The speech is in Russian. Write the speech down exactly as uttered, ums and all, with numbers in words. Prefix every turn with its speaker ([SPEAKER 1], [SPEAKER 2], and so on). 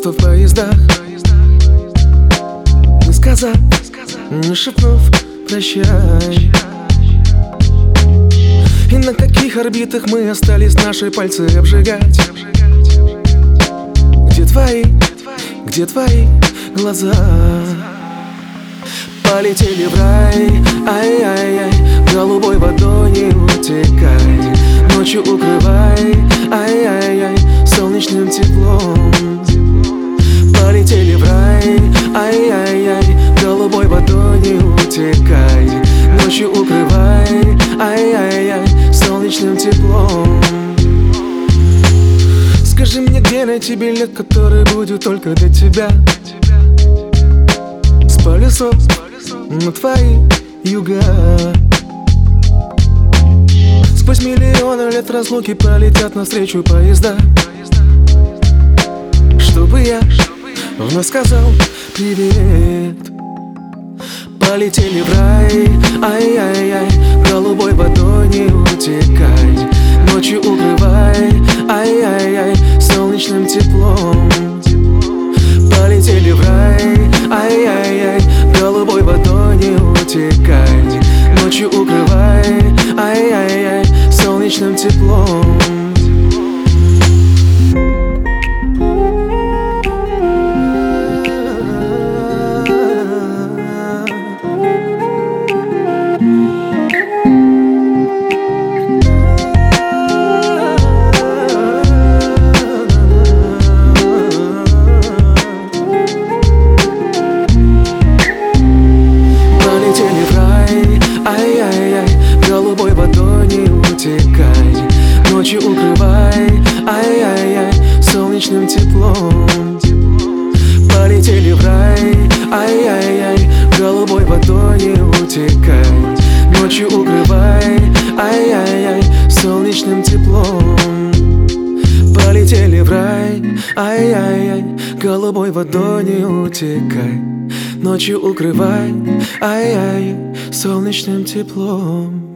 [SPEAKER 1] просто в поездах, не сказав, не шепнув прощай. И на каких орбитах мы остались наши пальцы обжигать? Где твои, где твои глаза? Полетели в рай, ай-яй-яй, голубой водой не утекай. Ночью укрывай, ай-яй-яй, солнечным теплом. Полетели в рай, ай-яй-яй, голубой водой не утекай. Ночью укрывай, ай-яй-яй, солнечным теплом. Скажи мне, где найти билет, который будет только для тебя? С полюсов на твои юга. Сквозь миллионы лет разлуки полетят навстречу поезда, чтобы я вновь сказал привет. Полетели в рай, ай-яй-яй, голубой водой не утекай. Ночью укрывай, ай-яй-яй, солнечным теплом. Полетели в рай, ай-яй-яй, голубой водой не утекай. Ночью укрывай, ай-яй-яй, солнечным теплом. Ай-яй-яй, голубой водой не утекай. Ночью укрывай, ай-яй-яй, солнечным теплом. Полетели в рай, ай-яй-яй, голубой водой не утекай. Ночью укрывай, ай-яй-яй, солнечным теплом. Полетели в рай, ай-яй-яй, голубой водой не утекай. Ночью укрывай, ай-яй, солнечным теплом.